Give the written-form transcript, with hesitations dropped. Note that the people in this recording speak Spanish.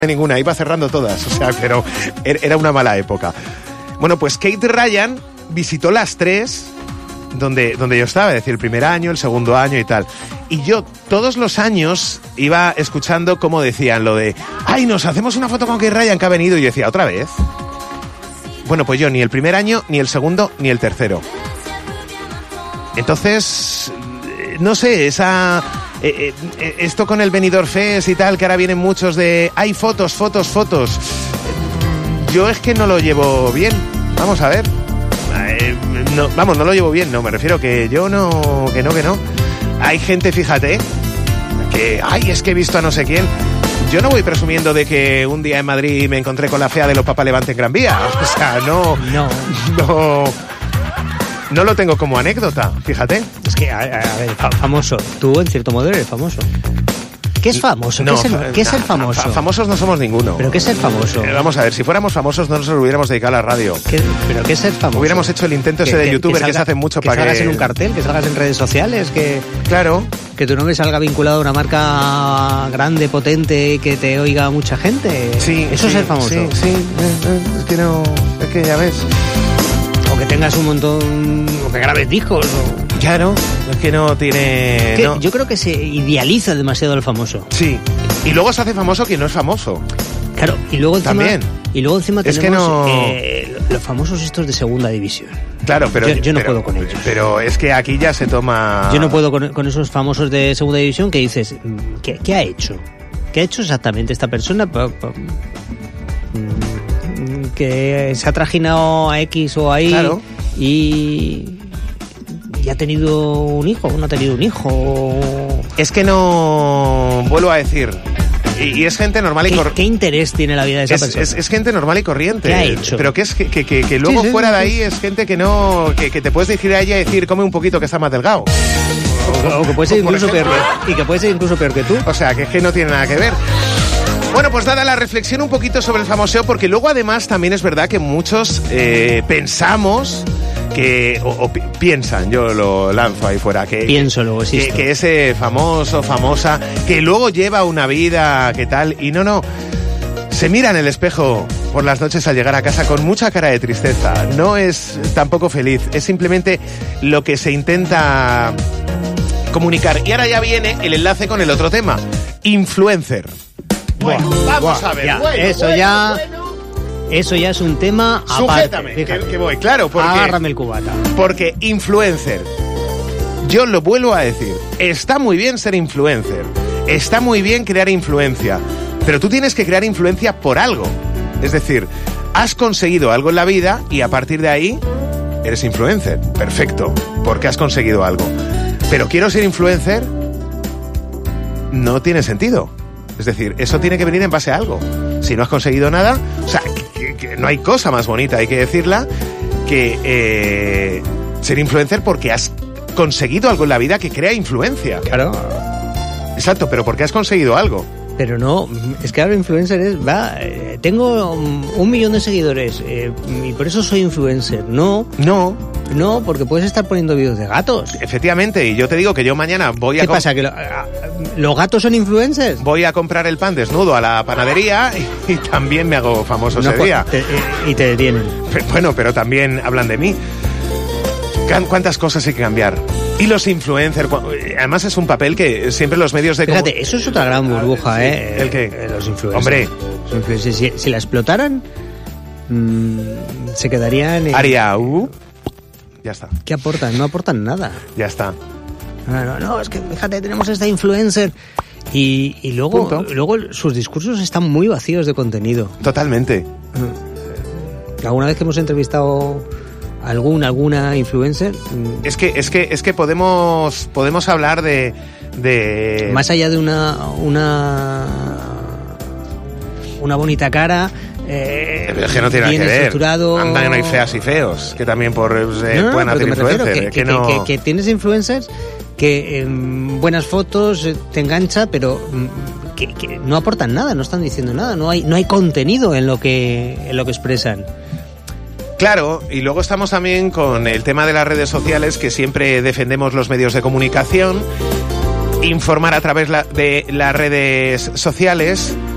ninguna, iba cerrando todas, o sea, pero era una mala época. Bueno, pues Kate Ryan visitó las 3 donde yo estaba, es decir, el primer año, el segundo año y tal. Y yo todos los años iba escuchando cómo decían lo de ¡ay, nos hacemos una foto con Kate Ryan que ha venido! Y yo decía, ¿otra vez? Bueno, pues yo ni el primer año, ni el segundo, ni el tercero. Entonces, no sé, esto con el Benidorm Fest y tal, que ahora vienen muchos de ¡ay, fotos! Yo es que no lo llevo bien. Vamos a ver. No lo llevo bien, no, me refiero que yo no. Hay gente, fíjate, que es que he visto a no sé quién. Yo no voy presumiendo de que un día en Madrid me encontré con la fea de los Papa Levante en Gran Vía. O sea, no lo tengo como anécdota, fíjate. Es que, a ver, famoso. Tú, en cierto modo, eres famoso. ¿Qué es famoso? ¿Qué es el famoso? Famosos no somos ninguno. ¿Pero qué es el famoso? Vamos a ver, si fuéramos famosos no nos hubiéramos dedicado a la radio. ¿Pero qué es el famoso? Hubiéramos hecho el intento ese de youtuber que se hace mucho para que... salgas en un cartel, que salgas en redes sociales, que... Claro. Que tu nombre salga vinculado a una marca grande, potente, que te oiga mucha gente. Sí. Eso es ser famoso. Sí. Es que no... Es que ya ves... O que tengas un montón... O que grabes discos, o... Claro, es que no tiene... No. Yo creo que se idealiza demasiado al famoso. Sí, y luego se hace famoso quien no es famoso. Claro, y luego encima... También. Y luego encima es tenemos que no... los famosos estos de segunda división. Claro, pero... Yo no puedo con ellos. Pero es que aquí ya se toma... Yo no puedo con esos famosos de segunda división que dices, ¿qué ha hecho? ¿Qué ha hecho exactamente esta persona? Que se ha trajinado a X o a Y, claro. y ha tenido un hijo, no ha tenido un hijo. Es que no... Vuelvo a decir... Y es gente normal y corriente. ¿Qué interés tiene la vida de esa persona? Es gente normal y corriente. ¿Qué ha hecho? Pero que es que luego fuera de ahí es gente que no... Que te puedes dirigir a ella y decir, come un poquito que está más delgado. O que puede ser incluso peor que... Y que puede ser incluso peor que tú. O sea, que es que no tiene nada que ver. Bueno, pues dada la reflexión un poquito sobre el famoseo, porque luego además también es verdad que muchos pensamos que, o piensan, yo lo lanzo ahí fuera, que pienso luego, que ese famoso, famosa, que luego lleva una vida, que tal, y no, se mira en el espejo por las noches al llegar a casa con mucha cara de tristeza, no es tampoco feliz, es simplemente lo que se intenta comunicar. Y ahora ya viene el enlace con el otro tema, influencer. Bueno, vamos a ver. Ya, eso ya es un tema Sujétame, aparte. que voy, claro, porque... Agárrame el cubata. Porque influencer, yo lo vuelvo a decir, está muy bien ser influencer, está muy bien crear influencia, pero tú tienes que crear influencia por algo. Es decir, has conseguido algo en la vida y a partir de ahí eres influencer. Perfecto, porque has conseguido algo. Pero quiero ser influencer, no tiene sentido. Es decir, eso tiene que venir en base a algo. Si no has conseguido nada, o sea, que no hay cosa más bonita, hay que decirla, que ser influencer porque has conseguido algo en la vida que crea influencia. Claro. Exacto, pero porque has conseguido algo. Pero no, es que ahora influencer es, tengo 1 millón de seguidores y por eso soy influencer. No, porque puedes estar poniendo vídeos de gatos. Efectivamente, y yo te digo que yo mañana voy a... ¿Qué pasa? ¿Que los gatos son influencers? Voy a comprar el pan desnudo a la panadería y también me hago famoso ese día. Y te detienen. Bueno, pero también hablan de mí. ¿Cuántas cosas hay que cambiar? Y los influencers, además es un papel que siempre los medios de... Fíjate, eso es otra gran burbuja, sí. ¿El qué? Los influencers. Hombre. Los influencers, si la explotaran, se quedarían... Haría... ya está. ¿Qué aportan? No aportan nada. Ya está. No, es que fíjate, tenemos esta influencer... Y luego sus discursos están muy vacíos de contenido. Totalmente. ¿Alguna vez que hemos entrevistado... alguna influencer? Es que podemos hablar de más allá de una bonita cara, pero es que no tiene nada que ver. Estructurado. Andan, hay feas y feos que también pueden hacer influencer. Que tienes influencers que buenas fotos te engancha, pero que no aportan nada, no están diciendo nada, no hay contenido en lo que expresan. Claro, y luego estamos también con el tema de las redes sociales, que siempre defendemos los medios de comunicación, informar a través de las redes sociales,